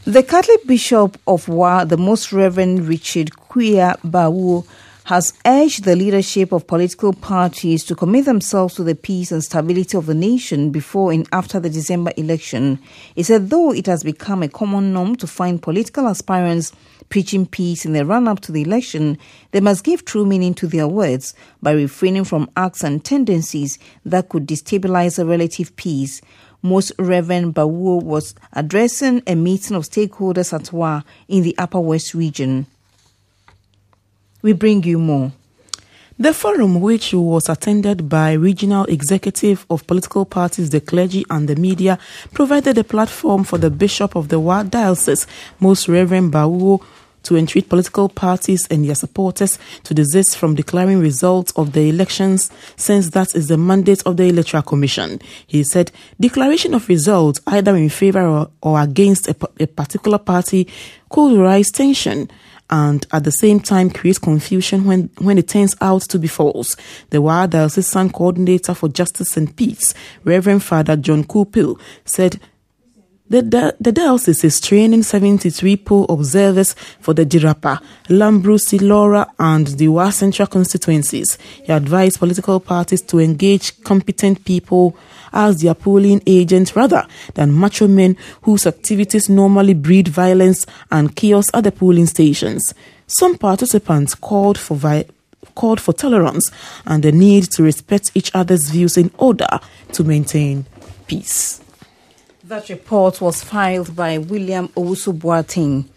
The Catholic Bishop of Wa, the Most Reverend Richard Quia Bawo, has urged the leadership of political parties to commit themselves to the peace and stability of the nation before and after the December election. He said though it has become a common norm to find political aspirants preaching peace in the run-up to the election, they must give true meaning to their words by refraining from acts and tendencies that could destabilize the relative peace. Most Reverend Bawo was addressing a meeting of stakeholders at Wa in the Upper West region. We bring you more. The forum, which was attended by regional executive of political parties, the clergy and the media, provided a platform for the Bishop of the Wa Diocese, Most Reverend Bawo, to entreat political parties and their supporters to desist from declaring results of the elections, since that is the mandate of the Electoral Commission. He said declaration of results either in favor or against a particular party could raise tension and at the same time create confusion when it turns out to be false. The Wa Diocesan Coordinator for Justice and Peace, Reverend Father John Kupil, said the diocese is training 73 poll observers for the Dirapa, Lambrusi, Laura and the Wa Central constituencies. He advised political parties to engage competent people as their polling agents rather than macho men whose activities normally breed violence and chaos at the polling stations. Some participants called for tolerance and the need to respect each other's views in order to maintain peace. That report was filed by William Owusu Boateng.